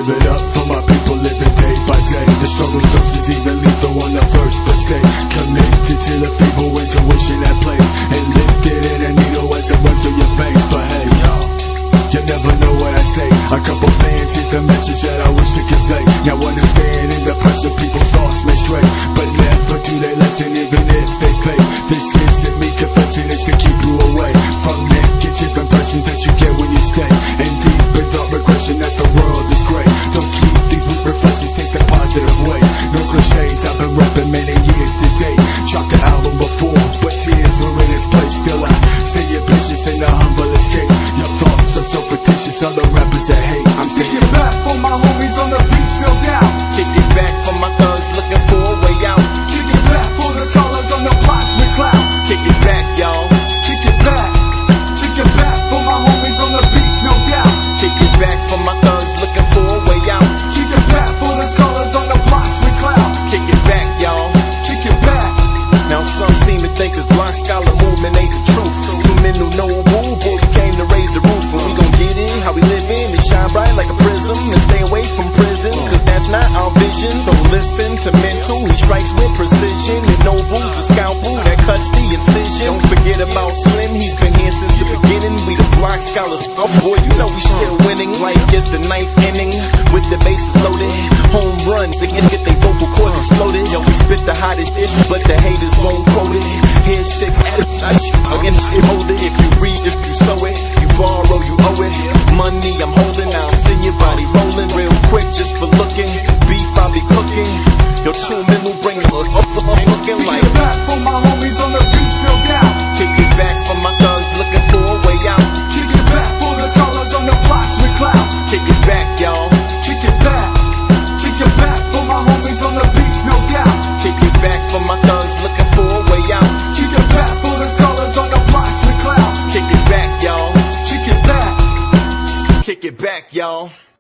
give it up for my people living day by day. The struggle's doses even lethal on the first, but stay connected to the feeble intuition that plays, and lifted in a needle as it runs through your veins. But hey, you never know what I say. A couple fans, here's the message that I wish to convey. Now understanding the pressures people's thoughts may stray, but never do they listen even if they pay. This isn't me confessing, it's to keep you away from negative impressions that you get when you stay in deep and dark regression that the world is great. Don't keep these weak reflections, take the positive way. No cliches, I've been rapping many years to date. Dropped the album before, but tears were in its place. Still I stay ambitious in the humblest case. Your thoughts are so fictitious, other rappers that hate. I'm saying kick it back for my homies on the beat, still down. Kick it back for my thugs looking for a way out. Kick it back for the scholars on the blocks with clout. Kick it back, y'all. Kick it back. Kick it back for my homies on the beats, no doubt. Kick it back for my thugs looking for a way out. Kick it back for the scholars on the blocks with clout. Kick it back, y'all. Kick it back. Now some seem to think this block scholar movement ain't the truth. Two men who know a rule, boy, we came to raise the roof. And we gon' get in, how we living, and shine bright like a prism. And stay away from prison, cause that's not our vision. So listen to mental, he strikes with precision. And Noble, the scalpel that cuts the incision. Don't forget about Slim, he's been here since the beginning. We the block scholars, oh boy, you know we still winning. Like it's the ninth inning, with the bases loaded. Home runs, again get they vocal cords exploded. Yo, we spit the hottest ish, but the haters won't quote it. Here's sick ass, again shit hold it. If you read, if you sow it, you borrow, you owe it. Money I'm holding, I'll send your body rolling real quick just for looking. Beef I'll be cooking. Yo, 2 men will bring it up, looking like. Kick it back for my homies on the beat, still down. Kick it back for my thugs looking for a way out. Kick it back for the scholars on the blocks with clout. Kick it back, y'all. Kick it back. Kick it back for my homies on the beats, no doubt. Kick it back for my thugs looking for a way out. Kick it back for the scholars on the blocks with clout. Kick it back, y'all. Kick it back. Kick it back, y'all.